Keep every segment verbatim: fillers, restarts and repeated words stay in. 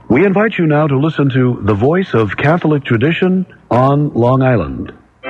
We invite you now to listen to The Voice of Catholic Tradition on Long Island.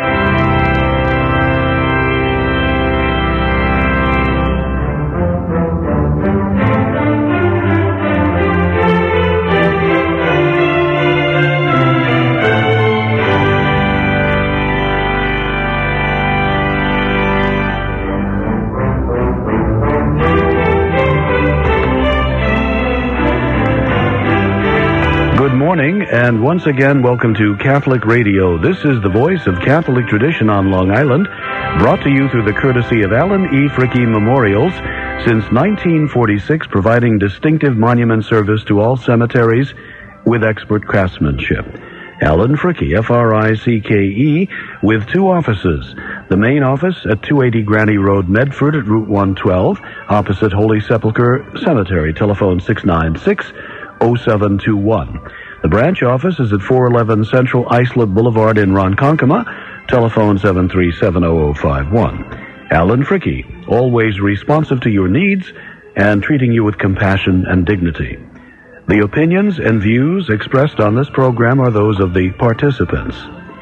And once again, welcome to Catholic Radio. This is the Voice of Catholic Tradition on Long Island, brought to you through the courtesy of Alan E. Fricke Memorials, since nineteen forty-six, providing distinctive monument service to all cemeteries with expert craftsmanship. Alan Fricke, F R I C K E, with two offices. The main office at two eighty Granny Road, Medford at Route one twelve, opposite Holy Sepulchre Cemetery. Telephone six nine six, oh seven two one. The branch office is at four eleven Central Islip Boulevard in Ronkonkoma. Telephone seven three seven, oh oh five one. Alan Fricke, always responsive to your needs and treating you with compassion and dignity. The opinions and views expressed on this program are those of the participants.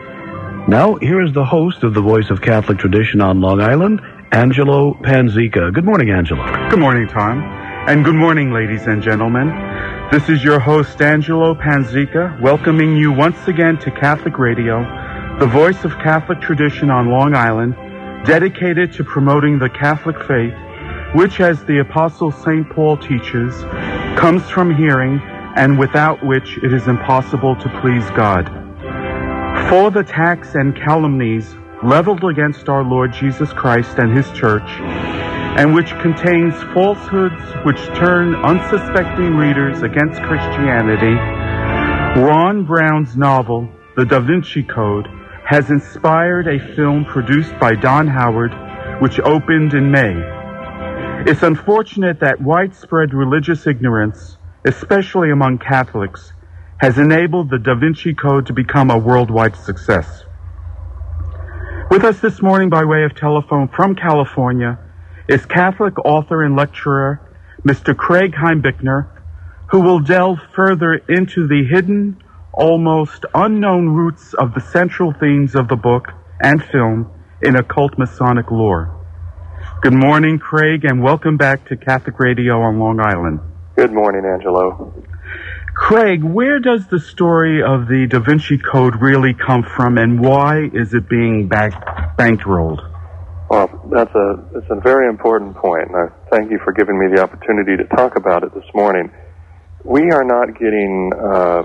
Now, here is the host of the Voice of Catholic Tradition on Long Island, Angelo Panzica. Good morning, Angelo. Good morning, Tom. And good morning, ladies and gentlemen. This is your host, Angelo Panzica, welcoming you once again to Catholic Radio, the Voice of Catholic Tradition on Long Island, dedicated to promoting the Catholic faith, which, as the Apostle Saint Paul teaches, comes from hearing, and without which it is impossible to please God. For the attacks and calumnies leveled against our Lord Jesus Christ and His Church, and which contains falsehoods which turn unsuspecting readers against Christianity, Ron Brown's novel, The Da Vinci Code, has inspired a film produced by Don Howard, which opened in May. It's unfortunate that widespread religious ignorance, especially among Catholics, has enabled the Da Vinci Code to become a worldwide success. With us this morning by way of telephone from California is Catholic author and lecturer, Mister Craig Heimbichner, who will delve further into the hidden, almost unknown roots of the central themes of the book and film in occult Masonic lore. Good morning, Craig, and welcome back to Catholic Radio on Long Island. Good morning, Angelo. Craig, where does the story of the Da Vinci Code really come from, and why is it being back- bankrolled? Well, that's a it's a very important point, and I thank you for giving me the opportunity to talk about it this morning. We are not getting uh,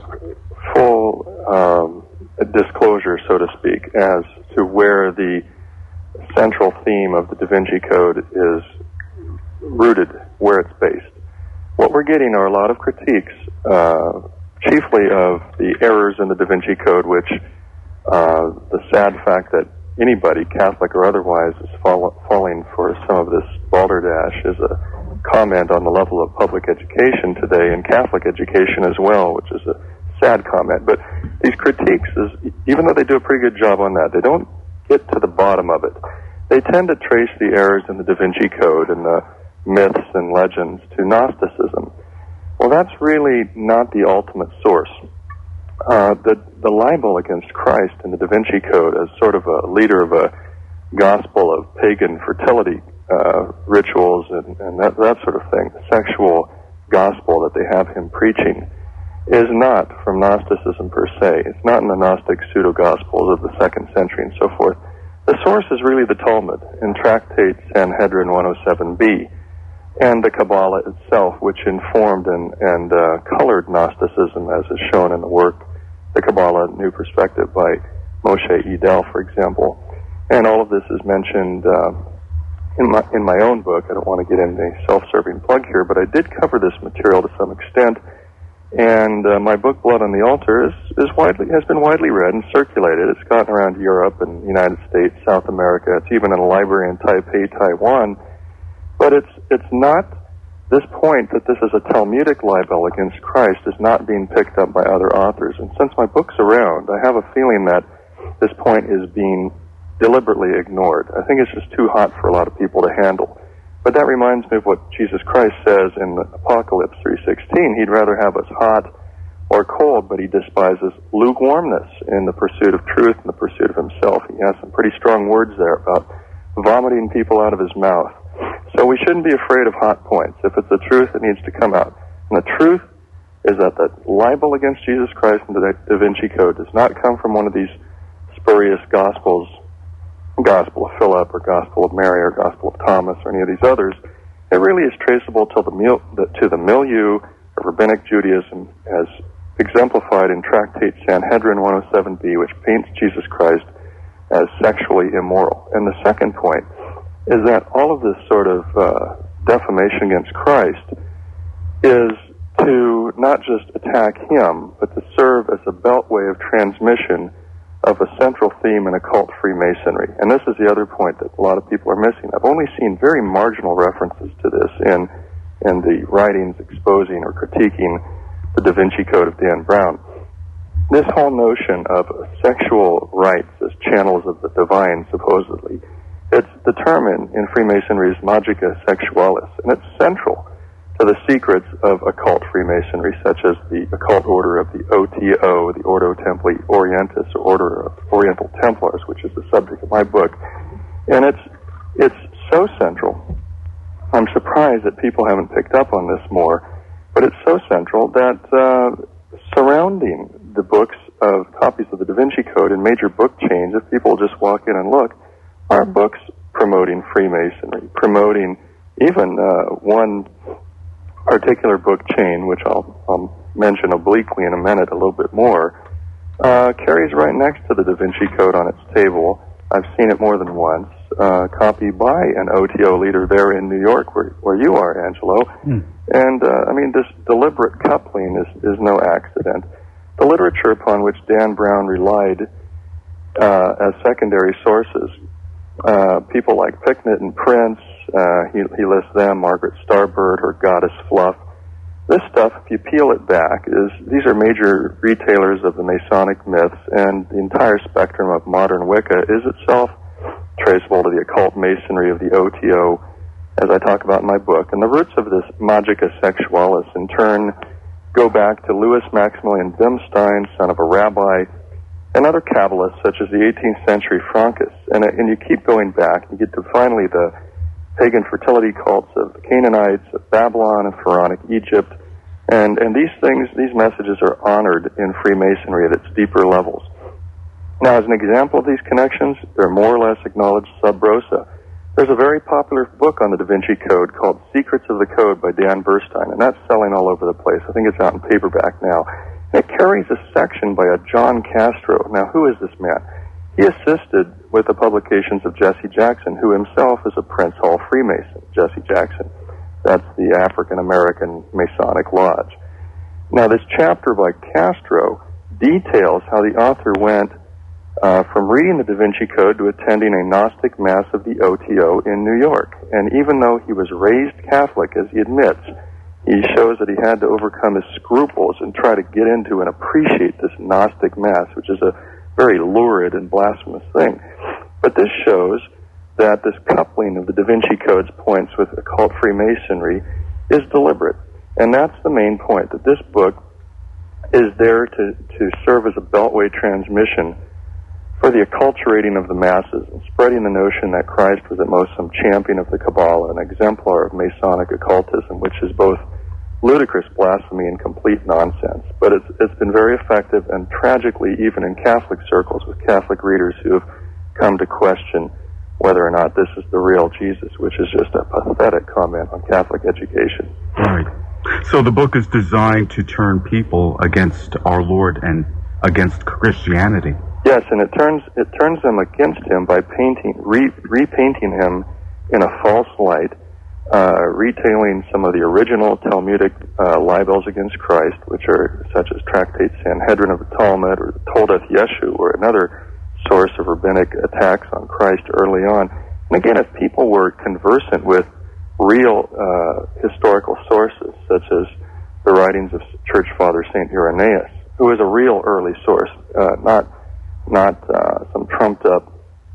full um, disclosure, so to speak, as to where the central theme of the Da Vinci Code is rooted, where it's based. What we're getting are a lot of critiques, uh, chiefly of the errors in the Da Vinci Code, which uh, the sad fact that anybody, Catholic or otherwise, is fall, falling for some of this balderdash is a comment on the level of public education today, and Catholic education as well, which is a sad comment. But these critiques, is, even though they do a pretty good job on that, they don't get to the bottom of it. They tend to trace the errors in the Da Vinci Code and the myths and legends to Gnosticism. Well, that's really not the ultimate source. Uh, the, the libel against Christ in the Da Vinci Code as sort of a leader of a gospel of pagan fertility uh, rituals and, and that, that sort of thing, the sexual gospel that they have him preaching, is not from Gnosticism per se. It's not in the Gnostic pseudo-gospels of the second century and so forth. The source is really the Talmud in Tractate Sanhedrin one oh seven b, and the Kabbalah itself, which informed and, and uh, colored Gnosticism, as is shown in the work, The Kabbalah, New Perspective, by Moshe Edel, for example. And all of this is mentioned uh, in my in my own book. I don't want to get into a self-serving plug here, but I did cover this material to some extent. And uh, my book, Blood on the Altar, is, is widely has been widely read and circulated. It's gotten around Europe and the United States, South America. It's even in a library in Taipei, Taiwan. But it's it's not, this point that this is a Talmudic libel against Christ is not being picked up by other authors. And since my book's around, I have a feeling that this point is being deliberately ignored. I think it's just too hot for a lot of people to handle. But that reminds me of what Jesus Christ says in Apocalypse three sixteen. He'd rather have us hot or cold, but he despises lukewarmness in the pursuit of truth and the pursuit of himself. He has some pretty strong words there about vomiting people out of his mouth. So we shouldn't be afraid of hot points. If it's the truth, it needs to come out. And the truth is that the libel against Jesus Christ in the Da Vinci Code does not come from one of these spurious gospels, Gospel of Philip or Gospel of Mary or Gospel of Thomas or any of these others. It really is traceable to the, mil- to the milieu of Rabbinic Judaism as exemplified in Tractate Sanhedrin one oh seven b, which paints Jesus Christ as sexually immoral. And the second point is that all of this sort of uh, defamation against Christ is to not just attack him, but to serve as a beltway of transmission of a central theme in occult Freemasonry. And this is the other point that a lot of people are missing. I've only seen very marginal references to this in, in the writings exposing or critiquing the Da Vinci Code of Dan Brown. This whole notion of sexual rites as channels of the divine, supposedly, it's determined in Freemasonry's Magica Sexualis, and it's central to the secrets of occult Freemasonry, such as the occult order of the O T O, the Ordo Templi Orientis, or Order of Oriental Templars, which is the subject of my book. And it's it's so central. I'm surprised that people haven't picked up on this more, but it's so central that uh, surrounding the books of copies of the Da Vinci Code in major book chains, if people just walk in and look, are books promoting Freemasonry, promoting even uh, one particular book chain, which I'll, I'll mention obliquely in a minute a little bit more, uh, carries right next to the Da Vinci Code on its table. I've seen it more than once, uh, copied by an O T O leader there in New York, where, where you are, Angelo. Mm. And, uh, I mean, this deliberate coupling is, is no accident. The literature upon which Dan Brown relied uh, as secondary sources, uh, people like Picknett and Prince, Uh, he, he lists them, Margaret Starbird, her Goddess Fluff. This stuff, if you peel it back, is these are major retailers of the Masonic myths, and the entire spectrum of modern Wicca is itself traceable to the occult masonry of the O T O, as I talk about in my book. And the roots of this Magica Sexualis, in turn, go back to Louis Maximilian Bimstein, son of a rabbi, and other Kabbalists, such as the eighteenth century Francus. And, and you keep going back, you get to finally the pagan fertility cults of the Canaanites, of Babylon, and Pharaonic Egypt. And, and these things, these messages are honored in Freemasonry at its deeper levels. Now, as an example of these connections, they're more or less acknowledged sub rosa. There's a very popular book on the Da Vinci Code called Secrets of the Code by Dan Burstein, and that's selling all over the place. I think it's out in paperback now. And it carries a section by a John Castro. Now, who is this man? He assisted with the publications of Jesse Jackson, who himself is a Prince Hall Freemason. Jesse Jackson, that's the African-American Masonic Lodge. Now, this chapter by Castro details how the author went uh, from reading the Da Vinci Code to attending a Gnostic Mass of the O T O in New York. And even though he was raised Catholic, as he admits, he shows that he had to overcome his scruples and try to get into and appreciate this Gnostic Mass, which is a very lurid and blasphemous thing. But this shows that this coupling of the Da Vinci Code's points with occult Freemasonry is deliberate. And that's the main point, that this book is there to, to serve as a beltway transmission for the acculturating of the masses and spreading the notion that Christ was at most some champion of the Kabbalah, an exemplar of Masonic occultism, which is both ludicrous blasphemy and complete nonsense. But it's, it's been very effective, and tragically, even in Catholic circles with Catholic readers who have come to question whether or not this is the real Jesus, which is just a pathetic comment on Catholic education. Right. So the book is designed to turn people against our Lord and against Christianity. Yes, and it turns it turns them against him by painting, re, repainting him in a false light, uh, retailing some of the original Talmudic uh, libels against Christ, which are such as Tractate Sanhedrin of the Talmud or the Toldeth Yeshu, or another source of rabbinic attacks on Christ early on. And again, if people were conversant with real uh, historical sources, such as the writings of Church Father Saint Irenaeus, who is a real early source, uh, not not uh, some trumped-up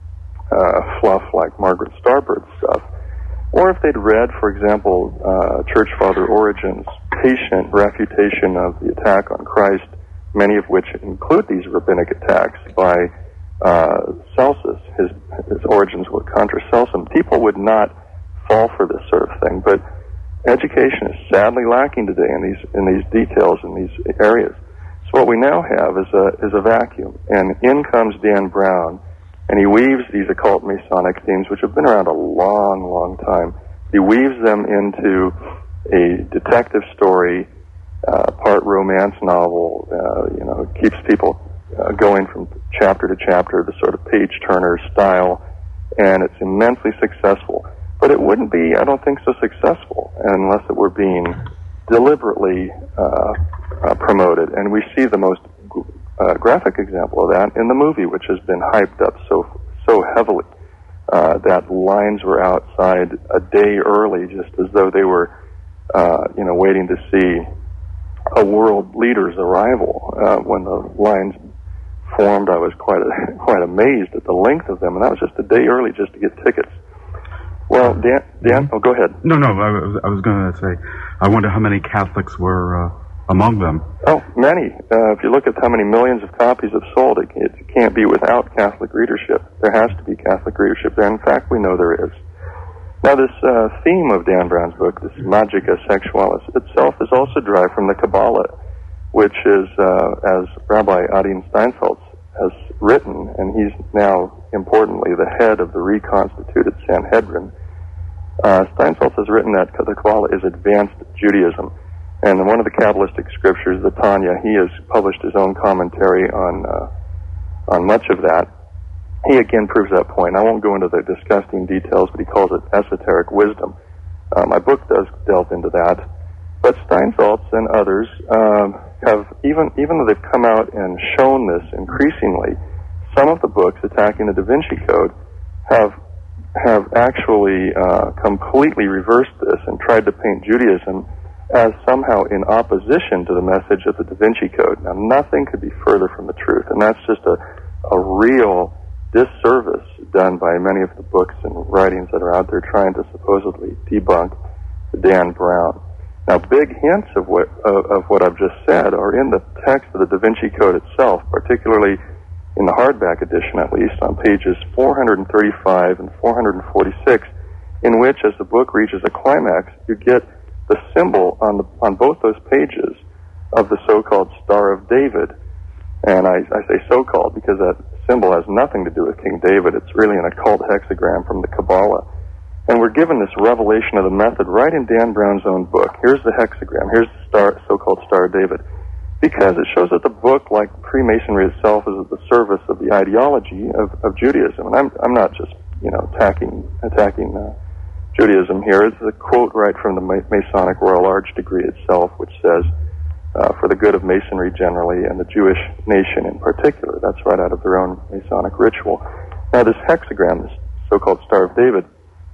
uh, fluff like Margaret Starbird stuff, or if they'd read, for example, uh, Church Father Origen's patient refutation of the attack on Christ many of which include these rabbinic attacks by uh, Celsus, his, his origins were contra Celsum, people would not fall for this sort of thing. But education is sadly lacking today in these in these details, in these areas. So what we now have is a is a vacuum, and in comes Dan Brown, and he weaves these occult Masonic themes, which have been around a long, long time. He weaves them into a detective story, uh, part romance novel. Uh, you know, it keeps people uh, going from chapter to chapter, the sort of page-turner style, and it's immensely successful. But it wouldn't be, I don't think, so successful unless it were being deliberately uh, uh, promoted. And we see the most uh, graphic example of that in the movie, which has been hyped up so so heavily uh, that lines were outside a day early, just as though they were, uh, you know, waiting to see a world leader's arrival. Uh, when the lines formed, I was quite a, quite amazed at the length of them, and that was just a day early just to get tickets. Well, Dan, Dan, oh, go ahead. No, no, I was, I was going to say, I wonder how many Catholics were uh, among them. Oh, many. Uh, if you look at how many millions of copies have sold, it, it can't be without Catholic readership. There has to be Catholic readership there. In fact, we know there is. Now, this uh, theme of Dan Brown's book, this Magica Sexualis, itself is also derived from the Kabbalah, which is, uh, as Rabbi Adin Steinsaltz has written, and he's now, importantly, the head of the reconstituted Sanhedrin. Uh, Steinsaltz has written that the Kabbalah is advanced Judaism. And in one of the Kabbalistic scriptures, the Tanya, he has published his own commentary on uh, on much of that. He again proves that point. I won't go into the disgusting details, but he calls it esoteric wisdom. Uh, my book does delve into that. But Steinsaltz and others um, have, even even though they've come out and shown this increasingly, some of the books attacking the Da Vinci Code have have actually uh, completely reversed this and tried to paint Judaism as somehow in opposition to the message of the Da Vinci Code. Now, nothing could be further from the truth, and that's just a, a real disservice done by many of the books and writings that are out there trying to supposedly debunk Dan Brown. Now, big hints of what uh, of what I've just said are in the text of the Da Vinci Code itself, particularly in the hardback edition, at least, on pages four thirty-five and four forty-six, in which, as the book reaches a climax, you get the symbol on the on both those pages of the so-called Star of David. And I, I say so-called because that symbol has nothing to do with King David. It's really an occult hexagram from the Kabbalah. And we're given this revelation of the method right in Dan Brown's own book. Here's the hexagram. Here's the star, so-called Star of David. Because it shows that the book, like Freemasonry itself, is at the service of the ideology of, of Judaism. And I'm I'm not just, you know, attacking attacking uh, Judaism here. It's a quote right from the Masonic Royal Arch degree itself, which says, uh, for the good of Masonry generally and the Jewish nation in particular. That's right out of their own Masonic ritual. Now, this hexagram, this so-called Star of David,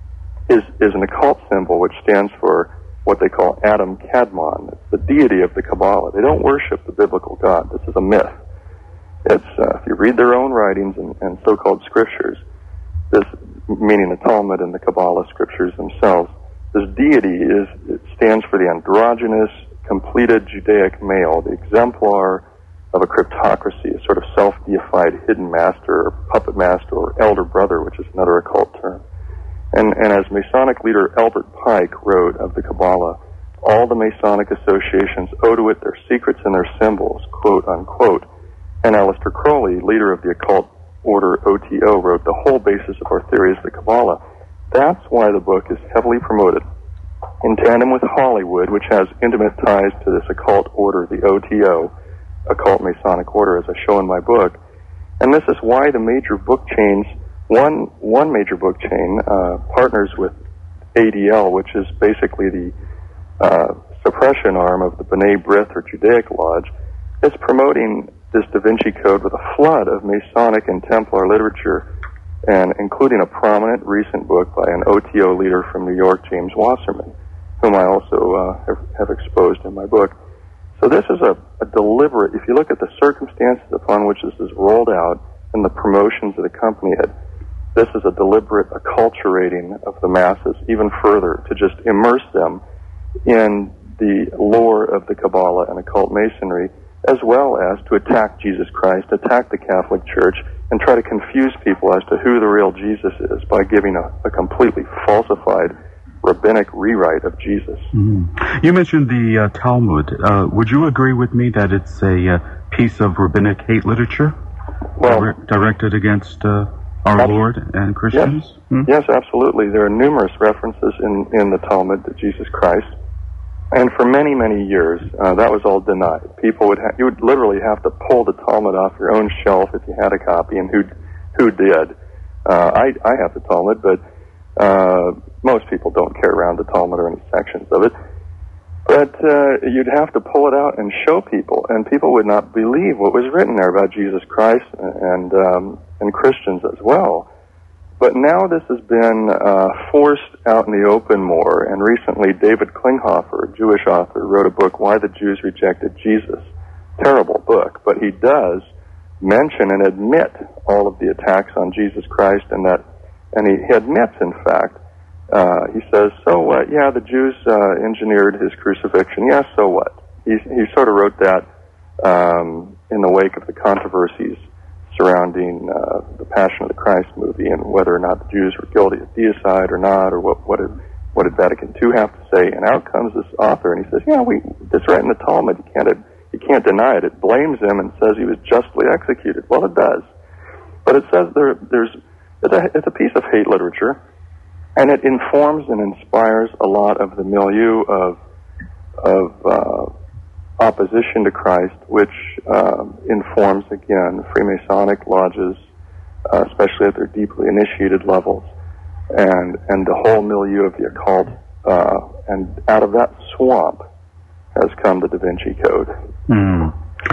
is, is an occult symbol which stands for what they call Adam Kadmon. It's the deity of the Kabbalah. They don't worship the biblical God. This is a myth. It's, uh, if you read their own writings and, and so-called scriptures, this, meaning the Talmud and the Kabbalah scriptures themselves, this deity is, it stands for the androgynous, completed Judaic male, the exemplar of a cryptocracy, a sort of self-deified hidden master, or puppet master, or elder brother, which is another occult term. And, and as Masonic leader Albert Pike wrote of the Kabbalah, all the Masonic associations owe to it their secrets and their symbols, quote, unquote. And Aleister Crowley, leader of the occult order O T O, wrote the whole basis of our theory is the Kabbalah. That's why the book is heavily promoted in tandem with Hollywood, which has intimate ties to this occult order, the O T O, occult Masonic order, as I show in my book. And this is why the major book chains, one one major book chain, uh, partners with A D L, which is basically the uh, suppression arm of the B'nai B'rith or Judaic Lodge, is promoting this Da Vinci Code with a flood of Masonic and Templar literature, and including a prominent recent book by an O T O leader from New York, James Wasserman, whom I also uh, have, have exposed in my book. So this is a, a deliberate, if you look at the circumstances upon which this is rolled out and the promotions that accompany it, this is a deliberate acculturating of the masses even further to just immerse them in the lore of the Kabbalah and occult Masonry, as well as to attack Jesus Christ, attack the Catholic Church, and try to confuse people as to who the real Jesus is by giving a, a completely falsified rabbinic rewrite of Jesus. Mm. You mentioned the uh, Talmud. Uh, would you agree with me that it's a uh, piece of rabbinic hate literature well, dire- directed against uh, our ab- Lord and Christians? Yes, hmm? yes, absolutely. There are numerous references in, in the Talmud to Jesus Christ. And for many, many years, uh, that was all denied. People would ha- you would literally have to pull the Talmud off your own shelf if you had a copy, and who who did? Uh, I I have the Talmud, but uh, most people don't carry around the Talmud or any sections of it. But uh, you'd have to pull it out and show people, and people would not believe what was written there about Jesus Christ and um, and Christians as well. But now this has been uh, forced out in the open more, and recently David Klinghoffer, a Jewish author, wrote a book, Why the Jews Rejected Jesus. Terrible book, but he does mention and admit all of the attacks on Jesus Christ, and that, and he, he admits, in fact, uh, he says, so what? Yeah, the Jews uh, engineered his crucifixion. Yeah, so what? He, he sort of wrote that um, in the wake of the controversies surrounding uh, the Passion of the Christ movie and whether or not the Jews were guilty of deicide or not, or what what did, what did Vatican Two have to say. And out comes this author, and he says, yeah, we this right in the Talmud, you can't you can't deny it. It blames him and says he was justly executed. Well, it does, but it says there there's it's a, it's a piece of hate literature, and it informs and inspires a lot of the milieu of of uh, opposition to Christ, which um, informs, again, Freemasonic lodges, uh, especially at their deeply initiated levels, and and the whole milieu of the occult. Uh, and out of that swamp has come the Da Vinci Code. Mm.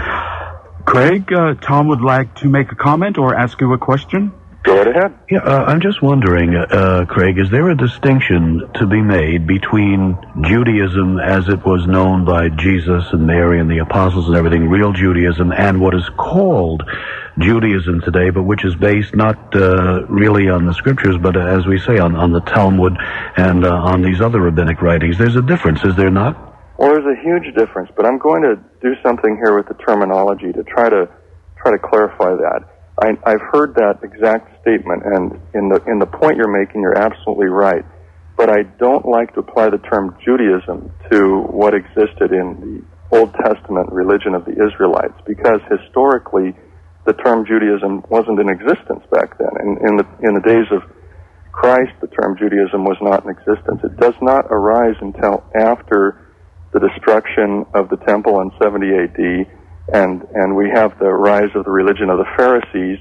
Craig, uh, Tom would like to make a comment or ask you a question. Go right ahead. Yeah, uh, I'm just wondering, uh, Craig, is there a distinction to be made between Judaism as it was known by Jesus and Mary and the apostles and everything, real Judaism, and what is called Judaism today, but which is based not uh, really on the scriptures, but uh, as we say, on, on the Talmud and uh, on these other rabbinic writings? There's a difference, is there not? Well, there's a huge difference, but I'm going to do something here with the terminology to try to try to clarify that. I, I've heard that exact statement, and in the in the point you're making, you're absolutely right. But I don't like to apply the term Judaism to what existed in the Old Testament religion of the Israelites, because historically the term Judaism wasn't in existence back then. In, in the in the days of Christ, the term Judaism was not in existence. It does not arise until after the destruction of the temple in seventy A D, and and we have the rise of the religion of the Pharisees,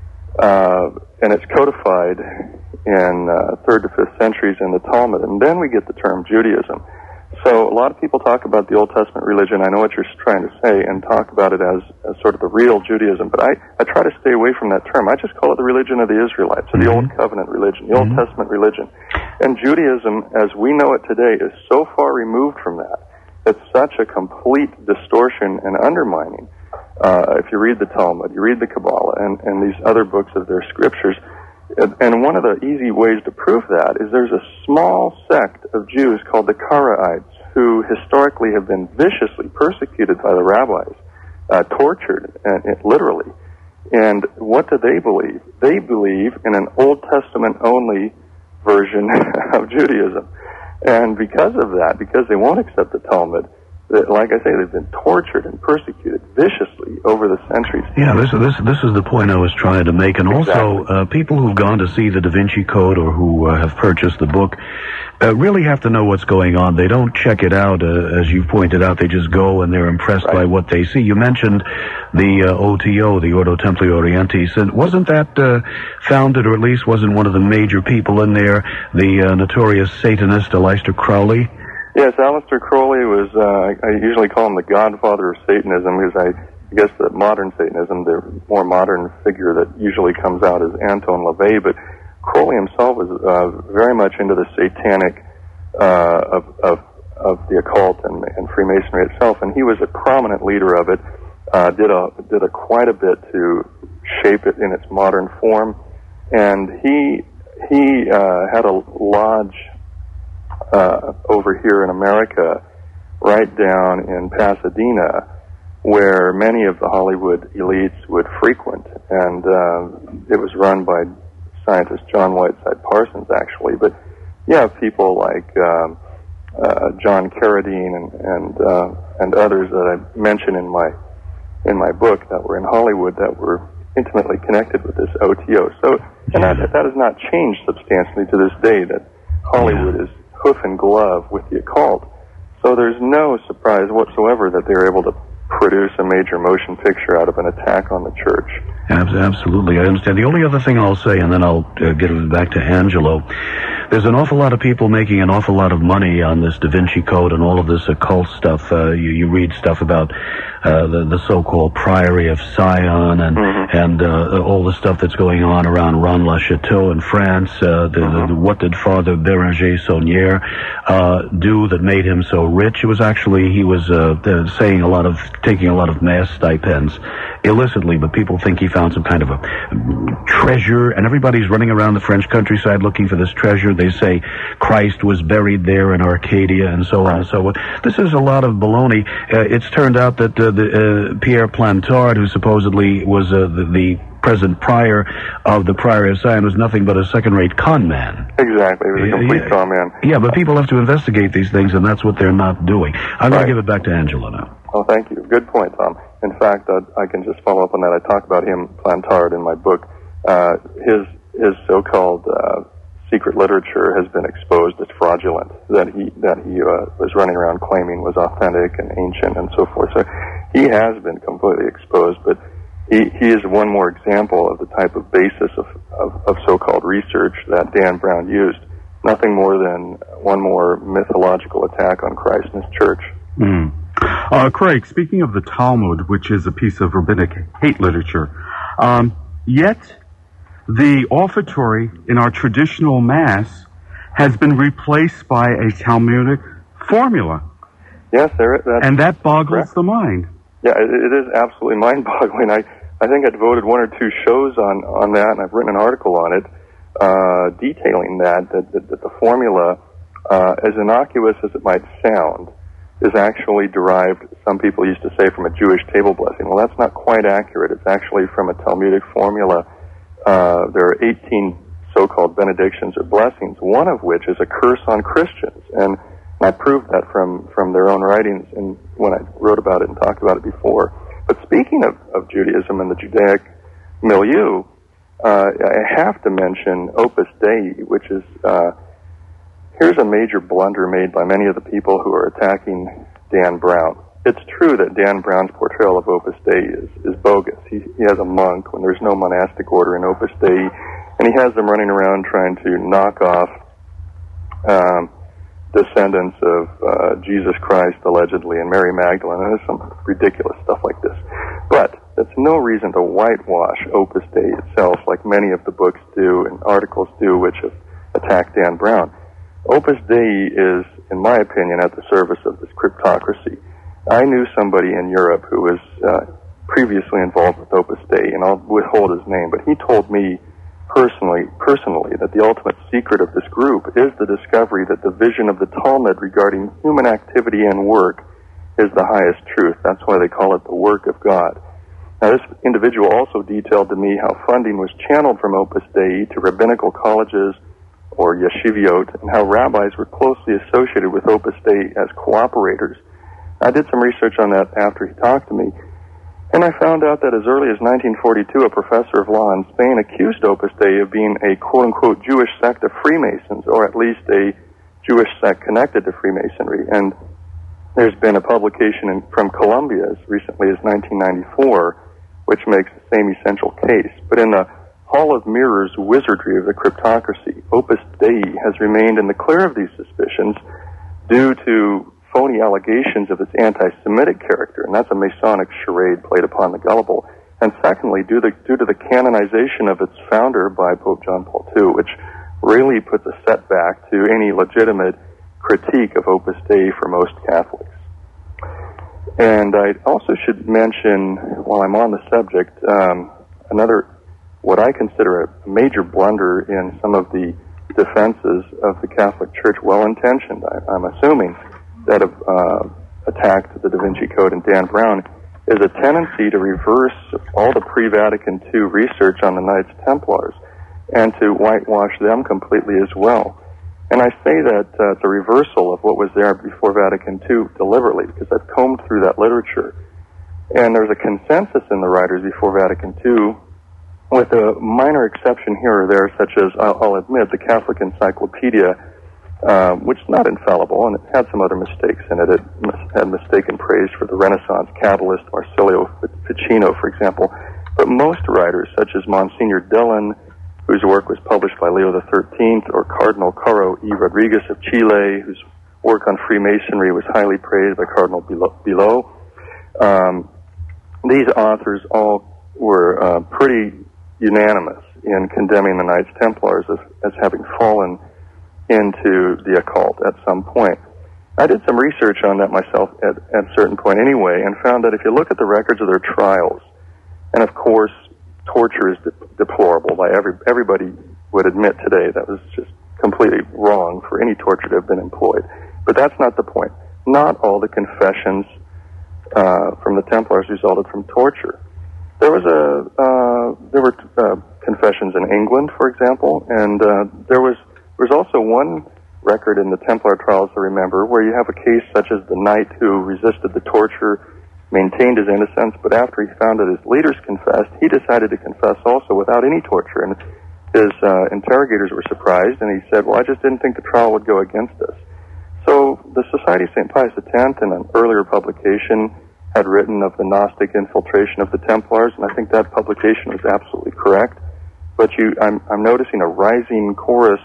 uh, and it's codified in uh, third to fifth centuries in the Talmud, and then we get the term Judaism. So a lot of people talk about the Old Testament religion, I know what you're trying to say, and talk about it as, as sort of the real Judaism, but I, I try to stay away from that term. I just call it the religion of the Israelites, or the Mm-hmm. Old Covenant religion, the Mm-hmm. Old Testament religion. And Judaism, as we know it today, is so far removed from that. It's such a complete distortion and undermining. Uh, if you read the Talmud, you read the Kabbalah, and, and these other books of their scriptures, and, and one of the easy ways to prove that is there's a small sect of Jews called the Karaites, who historically have been viciously persecuted by the rabbis, uh, tortured, and, and literally. And what do they believe? They believe in an Old Testament-only version of Judaism. And because of that, because they won't accept the Talmud, that, like I say, they've been tortured and persecuted viciously over the centuries. Yeah, this this this is the point I was trying to make, and also Exactly. uh, people who've gone to see the Da Vinci Code or who uh, have purchased the book uh, really have to know what's going on. They don't check it out, uh, as you pointed out. They just go and they're impressed Right. by what they see. You mentioned the uh, O T O, the Ordo Templi Orientis, and wasn't that uh, founded, or at least wasn't one of the major people in there, the uh, notorious Satanist Aleister Crowley? Yes, Aleister Crowley was, uh, I usually call him the godfather of Satanism, because I, I guess that modern Satanism, the more modern figure that usually comes out is Anton LaVey, but Crowley himself was uh, very much into the satanic uh, of, of, of the occult and, and Freemasonry itself, and he was a prominent leader of it, uh, did a did a quite a bit to shape it in its modern form, and he he uh, had a lodge Uh, over here in America, right down in Pasadena, where many of the Hollywood elites would frequent, and uh, it was run by scientist John Whiteside Parsons, actually. But you have people like um, uh, John Carradine and and, uh, and others that I mention in my in my book that were in Hollywood that were intimately connected with this O T O. So, and that, that has not changed substantially to this day, that Hollywood is hoof and glove with the occult. So there's no surprise whatsoever that they were able to produce a major motion picture out of an attack on the church. Absolutely, I understand. The only other thing I'll say, and then I'll uh, get it back to Angelo, there's an awful lot of people making an awful lot of money on this Da Vinci Code and all of this occult stuff. Uh, you, you read stuff about uh, the, the so-called Priory of Sion and mm-hmm. and uh, all the stuff that's going on around Rennes-le-Château in France. Uh, the, mm-hmm. the, what did Father Bérenger Saunier uh, do that made him so rich? It was actually, he was uh, saying a lot of, taking a lot of mass stipends illicitly, but people think he found some kind of a treasure, and everybody's running around the French countryside looking for this treasure. They say Christ was buried there in Arcadia, and so on and so on. This is a lot of baloney. Uh, it's turned out that uh, the, uh, Pierre Plantard, who supposedly was uh, the, the present prior of the Priory of Sion, was nothing but a second-rate con man. Exactly, he was a complete yeah, con man. Yeah, but people have to investigate these things, and that's what they're not doing. I'm right. going to give it back to Angelo now. Oh, thank you. Good point, Tom. In fact, I, I can just follow up on that. I talk about him, Plantard, in my book. Uh, his his so-called uh, secret literature has been exposed as fraudulent, that he that he uh, was running around claiming was authentic and ancient and so forth. So he has been completely exposed, but he, he is one more example of the type of basis of, of, of so-called research that Dan Brown used. Nothing more than one more mythological attack on Christ and his church. Mm. Uh, Craig, speaking of the Talmud, which is a piece of rabbinic hate literature, um, yet the offertory in our traditional Mass has been replaced by a Talmudic formula. Yes, there is. And that boggles correct. the mind. Yeah, it, it is absolutely mind-boggling. I, I think I devoted one or two shows on, on that, and I've written an article on it uh, detailing that, that, that, that the formula, uh, as innocuous as it might sound, is actually derived, some people used to say, from a Jewish table blessing. Well, that's not quite accurate. It's actually from a Talmudic formula. Uh, there are eighteen so-called benedictions or blessings, one of which is a curse on Christians. And I proved that from, from their own writings in, when I wrote about it and talked about it before. But speaking of, of Judaism and the Judaic milieu, uh, I have to mention Opus Dei, which is... Uh, Here's a major blunder made by many of the people who are attacking Dan Brown. It's true that Dan Brown's portrayal of Opus Dei is, is bogus. He, he has a monk when there's no monastic order in Opus Dei, and he has them running around trying to knock off um, descendants of uh, Jesus Christ, allegedly, and Mary Magdalene, and there's some ridiculous stuff like this. But that's no reason to whitewash Opus Dei itself, like many of the books do and articles do which have attacked Dan Brown. Opus Dei is, in my opinion, at the service of this cryptocracy. I knew somebody in Europe who was uh, previously involved with Opus Dei, and I'll withhold his name, but he told me personally, personally that the ultimate secret of this group is the discovery that the vision of the Talmud regarding human activity and work is the highest truth. That's why they call it the work of God. Now, this individual also detailed to me how funding was channeled from Opus Dei to rabbinical colleges or yeshiviot, and how rabbis were closely associated with Opus Dei as cooperators. I did some research on that after he talked to me, and I found out that as early as nineteen forty-two, a professor of law in Spain accused Opus Dei of being a quote-unquote Jewish sect of Freemasons, or at least a Jewish sect connected to Freemasonry. And there's been a publication in, from Columbia as recently as nineteen ninety-four, which makes the same essential case. But in the Hall of Mirrors wizardry of the cryptocracy, Opus Dei has remained in the clear of these suspicions due to phony allegations of its anti-Semitic character, and that's a Masonic charade played upon the gullible. And secondly, due, the, due to the canonization of its founder by Pope John Paul the Second, which really puts a setback to any legitimate critique of Opus Dei for most Catholics. And I also should mention, while I'm on the subject, um, another what I consider a major blunder in some of the defenses of the Catholic Church, well-intentioned, I, I'm assuming, that have uh, attacked the Da Vinci Code and Dan Brown, is a tendency to reverse all the pre-Vatican two research on the Knights Templars and to whitewash them completely as well. And I say that uh, it's a reversal of what was there before Vatican two deliberately, because I've combed through that literature. And there's a consensus in the writers before Vatican two, with a minor exception here or there, such as, I'll, I'll admit, the Catholic Encyclopedia, uh, which is not infallible, and it had some other mistakes in it. It mis- had mistaken praise for the Renaissance Kabbalist Marsilio Ficino, for example. But most writers, such as Monsignor Dillon, whose work was published by Leo the thirteenth, or Cardinal Caro Y. Rodriguez of Chile, whose work on Freemasonry was highly praised by Cardinal Bilot. Um, these authors all were uh, pretty unanimous in condemning the Knights Templars as, as having fallen into the occult at some point. I did some research on that myself at, at a certain point anyway, and found that if you look at the records of their trials, and of course, torture is de- deplorable by every everybody would admit today that was just completely wrong for any torture to have been employed. But that's not the point. Not all the confessions uh, from the Templars resulted from torture. There was a uh, there were uh, confessions in England, for example, and uh, there was there was also one record in the Templar trials to remember where you have a case such as the knight who resisted the torture, maintained his innocence, but after he found that his leaders confessed, he decided to confess also without any torture. And his uh, interrogators were surprised, and he said, well, I just didn't think the trial would go against us. So the Society of Saint Pius X, in an earlier publication, had written of the Gnostic infiltration of the Templars, and I think that publication was absolutely correct. But you, I'm, I'm noticing a rising chorus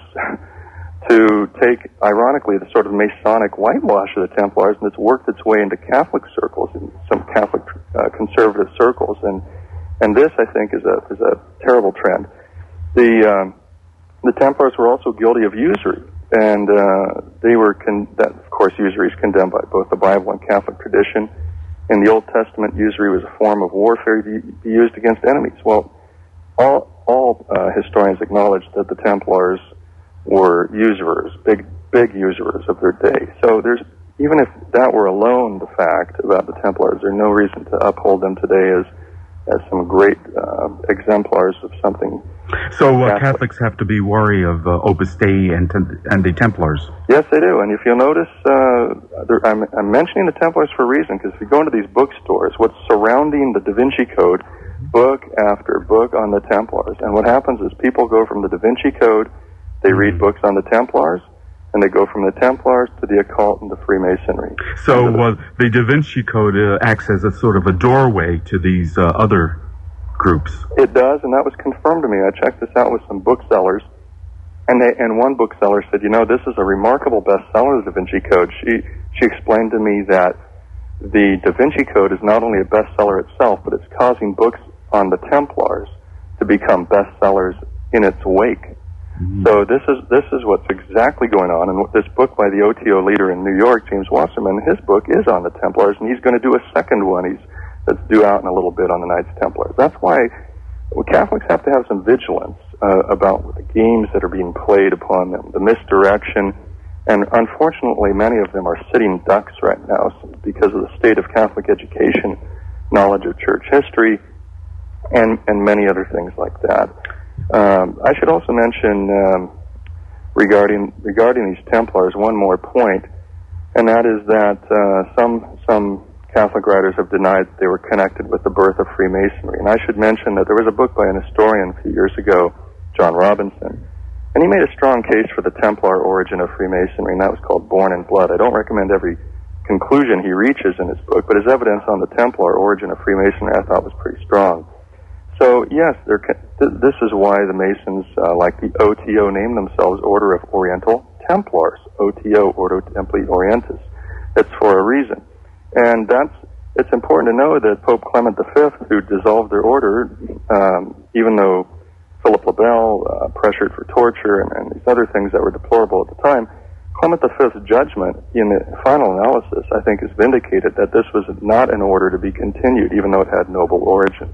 to take, ironically, the sort of Masonic whitewash of the Templars, and it's worked its way into Catholic circles, in some Catholic uh, conservative circles, and and this, I think, is a is a terrible trend. The um, the Templars were also guilty of usury, and uh, they were, con- that, of course, usury is condemned by both the Bible and Catholic tradition. In the Old Testament, usury was a form of warfare to be used against enemies. Well, all all uh, historians acknowledge that the Templars were usurers, big, big usurers of their day. So there's, even if that were alone the fact about the Templars, there's no reason to uphold them today as as some great uh, exemplars of something. So uh, Catholics have to be wary of uh, Opus Dei and, and the Templars. Yes, they do. And if you'll notice, uh, there, I'm, I'm mentioning the Templars for a reason, because if you go into these bookstores, what's surrounding the Da Vinci Code, book after book on the Templars. And what happens is people go from the Da Vinci Code, they read books on the Templars, and they go from the Templars to the occult and the Freemasonry. So uh, the Da Vinci Code uh, acts as a sort of a doorway to these uh, other groups. It does, and that was confirmed to me. I checked this out with some booksellers, and they and one bookseller said, you know, this is a remarkable bestseller, the Da Vinci Code. She she explained to me that the Da Vinci Code is not only a bestseller itself, but it's causing books on the Templars to become bestsellers in its wake. Mm-hmm. So this is this is what's exactly going on, and this book by the O T O leader in New York, James Wasserman, his book is on the Templars, and he's going to do a second one. He's that's due out in a little bit on the Knights Templars. That's why well, Catholics have to have some vigilance uh, about the games that are being played upon them, the misdirection, and unfortunately, many of them are sitting ducks right now because of the state of Catholic education, knowledge of church history, and and many other things like that. Um, I should also mention um, regarding regarding these Templars one more point, and that is that uh, some some Catholic writers have denied that they were connected with the birth of Freemasonry. And I should mention that there was a book by an historian a few years ago, John Robinson, and he made a strong case for the Templar origin of Freemasonry, and that was called Born in Blood. I don't recommend every conclusion he reaches in his book, but his evidence on the Templar origin of Freemasonry I thought was pretty strong. So, yes, th- this is why the Masons, uh, like the O T O, name themselves Order of Oriental Templars, O T O, Ordo Templi Orientis. It's for a reason. And that's, it's important to know that Pope Clement the Fifth, who dissolved their order, um, even though Philip le Bel uh, pressured for torture and, and these other things that were deplorable at the time, Clement the Fifth's judgment in the final analysis, I think, has vindicated that this was not an order to be continued, even though it had noble origins.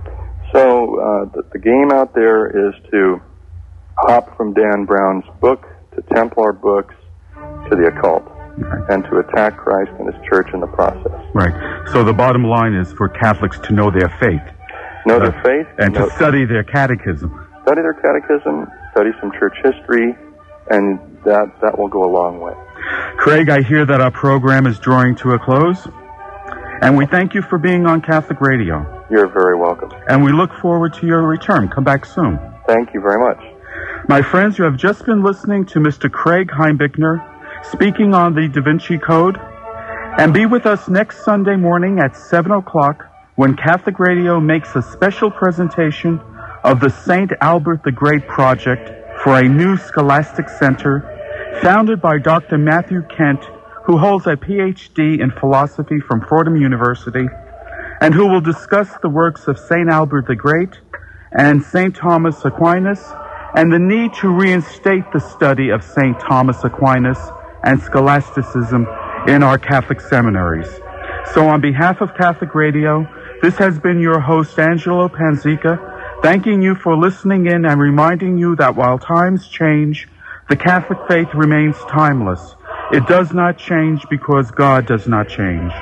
So uh, the, the game out there is to hop from Dan Brown's book to Templar books to the occult. Okay. and to attack Christ and His church in the process. Right. So the bottom line is for Catholics to know their faith. Know uh, their faith. And know, to study their catechism. Study their catechism, study some church history, and that, that will go a long way. Craig, I hear that our program is drawing to a close, and we thank you for being on Catholic Radio. You're very welcome. And we look forward to your return. Come back soon. Thank you very much. My friends, you have just been listening to Mister Craig Heimbichner speaking on the Da Vinci Code. And be with us next Sunday morning at seven o'clock when Catholic Radio makes a special presentation of the Saint Albert the Great project for a new scholastic center founded by Doctor Matthew Kent, who holds a P H D in philosophy from Fordham University, and who will discuss the works of Saint Albert the Great and Saint Thomas Aquinas, and the need to reinstate the study of Saint Thomas Aquinas and scholasticism in our Catholic seminaries. So on behalf of Catholic Radio, this has been your host, Angelo Panzica, thanking you for listening in and reminding you that while times change, the Catholic faith remains timeless. It does not change because God does not change.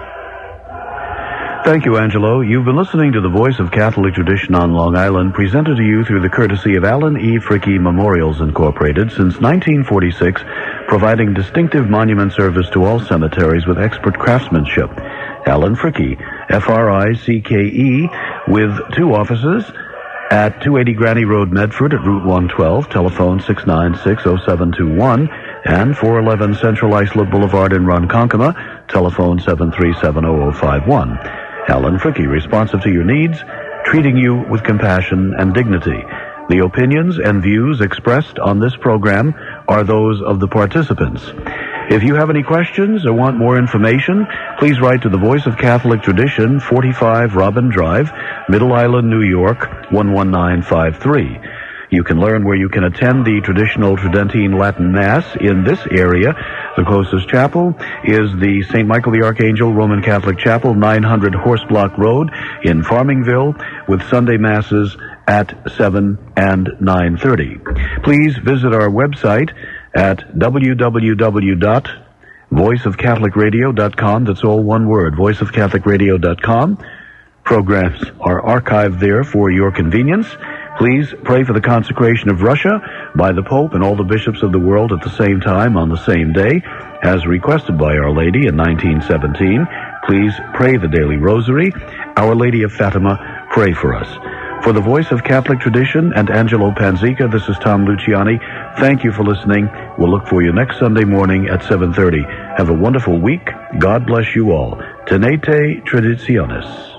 Thank you, Angelo. You've been listening to the Voice of Catholic Tradition on Long Island, presented to you through the courtesy of Alan E. Fricke Memorials Incorporated since nineteen forty-six, providing distinctive monument service to all cemeteries with expert craftsmanship. Alan Fricke, F R I C K E, with two offices at two eighty Granny Road, Medford, at Route one twelve, telephone six nine six oh seven two one, and four eleven Central Islip Boulevard in Ronkonkoma, telephone seven three seven oh oh five one. Alan Fricke, responsive to your needs, treating you with compassion and dignity. The opinions and views expressed on this program are those of the participants. If you have any questions or want more information, please write to the Voice of Catholic Tradition, forty-five Robin Drive, Middle Island, New York, one one nine five three. You can learn where you can attend the traditional Tridentine Latin Mass in this area. The closest chapel is the Saint Michael the Archangel Roman Catholic Chapel, nine hundred Horse Block Road in Farmingville, with Sunday Masses at seven and nine thirty. Please visit our website at w w w dot voice of catholic radio dot com. That's all one word, voice of catholic radio dot com. Programs are archived there for your convenience. Please pray for the consecration of Russia by the Pope and all the bishops of the world at the same time on the same day, as requested by Our Lady in nineteen seventeen. Please pray the Daily Rosary. Our Lady of Fatima, pray for us. For the Voice of Catholic Tradition and Angelo Panzica, this is Tom Luciani. Thank you for listening. We'll look for you next Sunday morning at seven thirty. Have a wonderful week. God bless you all. Tenete Traditionis.